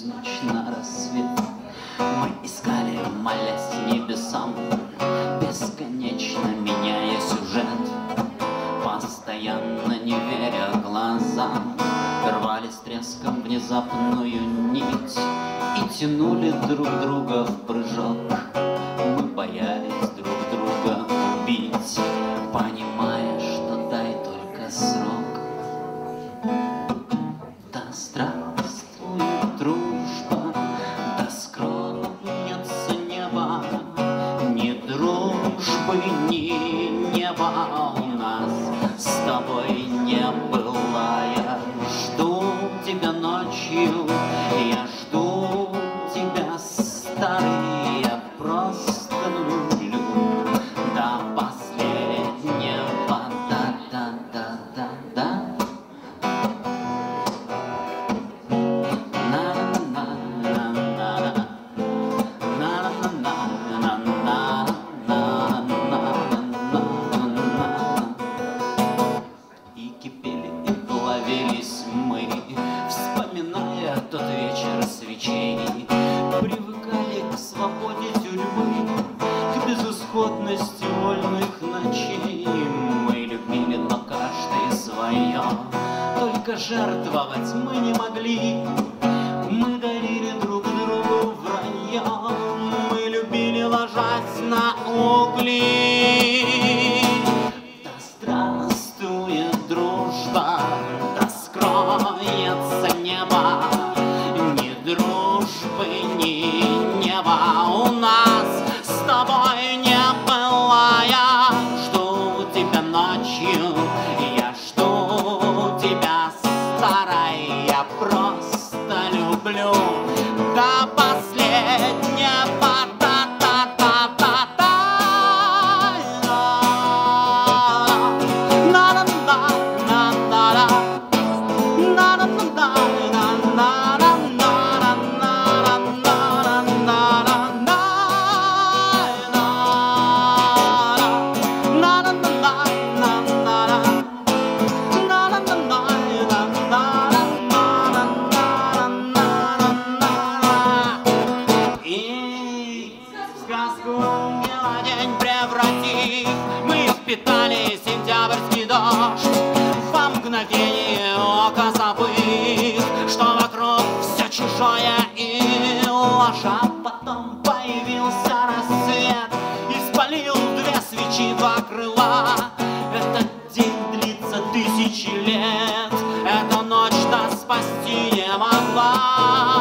ночь на рассвет. Мы искали, молясь небесам, бесконечно меняя сюжет, постоянно не веря глазам, рвали с треском внезапную нить и тянули друг друга в прыжок. Мы боялись друг друга убить, понимая, что дай только срок. Да здравствует дружба, да скроется небо, ни дружбы, ни неба у нас с тобой не было. Я жду тебя ночью, я жду тебя, старый, я просто люблю до последнего, да-да-да-да-да. И кипели, и плавились мы, вспоминая тот вечер свечей, привыкали к свободе тюрьмы, к безысходности вольных ночей. Мы любили, но каждый свое, только жертвовать мы не могли. Мы дарили друг другу вранье, мы любили, ложась на угли. Да здравствует дружба, да скроется небо, ни дружбы, ни неба у нас с тобой не было. Я жду тебя ночью, я жду тебя, старая, я просто люблю до последнего, да-да-да-да-да. Мы впитали сентябрьский дождь, во мгновение ока забыв, что вокруг все чужое и ложь. А потом появился рассвет и спалил две свечи, два крыла. Этот день длится тысячи лет, эта ночь нас спасти не могла.